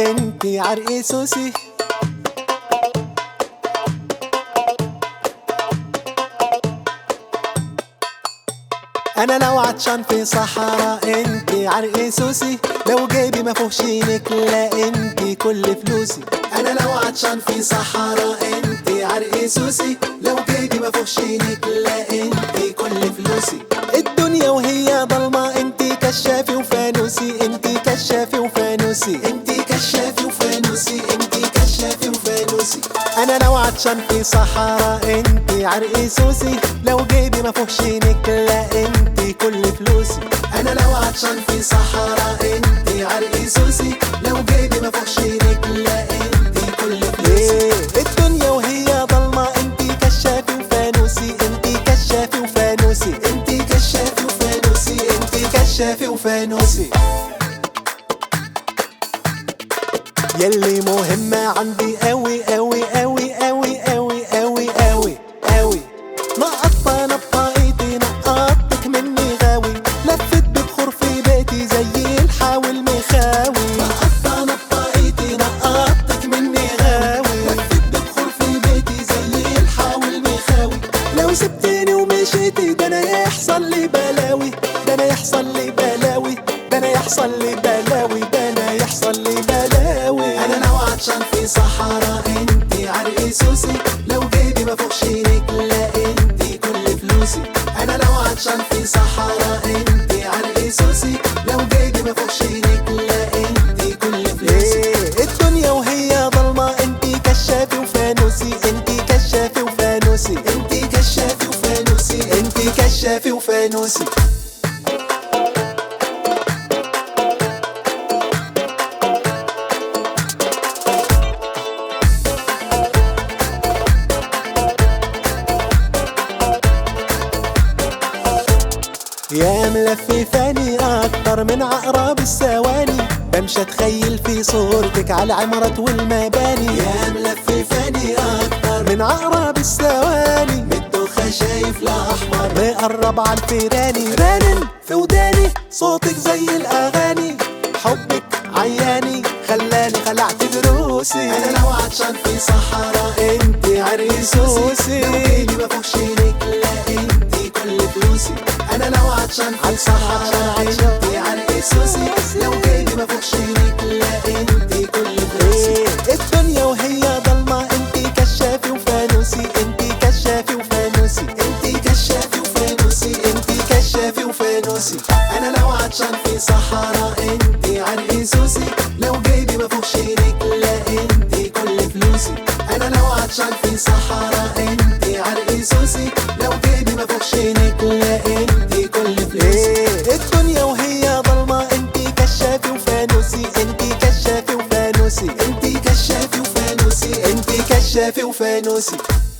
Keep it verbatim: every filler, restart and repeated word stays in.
انتي عرقي سوسي. انا لو عطشان في صحراء انتي عرقي سوسي، لو جيبي ما فيهوش نكلة انتي كل فلوسي. انا لو عطشان في صحراء انتي عرقي سوسي، لو جيبي ما فيهوش نكلة انتي كل فلوسي. الدنيا وهي ضلمة انتي كشافي وفانوسي، انتي كشافي وفانوسي، انتي كشافي وفانوسي، انتي كشافي وفانوسي. انا لو عطشان في صحراء انتي عرقي سوسي، لو جيبي ما فيهوش نكلة انتي كل فلوسي. انا لو عطشان في صحراء انتي عرقي سوسي، لو جيبي ما فيهوش نكلة انتي كل فلوسي. الدنيا وهي ضلمة انتي كشافي وفانوسي، انتي كشافي وفانوسي، انتي كشافي وفانوسي، انتي كشافي وفانوسي. يلي مهمة عندي قوي قوي قوي قوي قوي قوي قوي قوي، نقطة نقطة ايدي نقطتك مني غاوي، لفت ببخور في بيتي زي الحاوي المخاوي. نقطة نقطة ايدي نقطتك مني غاوي، لفت ببخور في بيتي زي الحاوي المخاوي. لو سبتني ومشيتي ده انا يحصل لي بلاوي، ده انا يحصل لي بلاوي، ده انا يحصل لي بلاوي، ده انا يحصل لي بلاوي. انا لو عطشان في صحراء انتي عرقي سوسي، لو جيبي ما فيهوش نكلة انتي كل فلوسي. انا لو عطشان في صحراء انتي عرقي سوسي، لو جيبي ما فيهوش نكلة انتي كل فلوسي. الدنيا وهي ضلمة انتي كشافي وفانوسي، انتي كشافي وفانوسي، انتي كشافي وفانوسي، انتي كشافي وفانوسي. يا ملففاني اكتر من عقرب الثواني، بمشي اتخيل في صورتك على العمارات والمباني. يا ملففاني اكتر من عقرب الثواني، من الدوخة شايف الاحمر مقرب على الفيراني. رانن في وداني صوتك زي الاغاني، حبك عياني خلاني خلعت دروسي. انا لو عطشان في صحراء انتي عرقي سوسي، لو جيبي ما فيهوش نكلة انتي كل فلوسي. انا لو عطشان في صحراء انتي عرقي سوسي، لو جيبي ما فيهوش نكلة انتي كل فلوسي. الدنيا وهي ضلمة انتي كشافي وفانوسي، انتي كشافي وفانوسي، انتي كشافي وفانوسي، انتي كشافي وفانوسي. انا لو عطشان في صحراء انتي عرقي سوسي، لو جيبي ما فيهوش نكلة انتي كل فلوسي. انا لو عطشان في صحراء انتي عرقي سوسي، لو جيبي ما فيهوش نكلة انتي كل فلوسي. الدنيا وهي ضلمة انتي كشافي وفانوسي، انتي كشافي وفانوسي، انتي كشافي وفانوسي، انتي كشافي وفانوسي.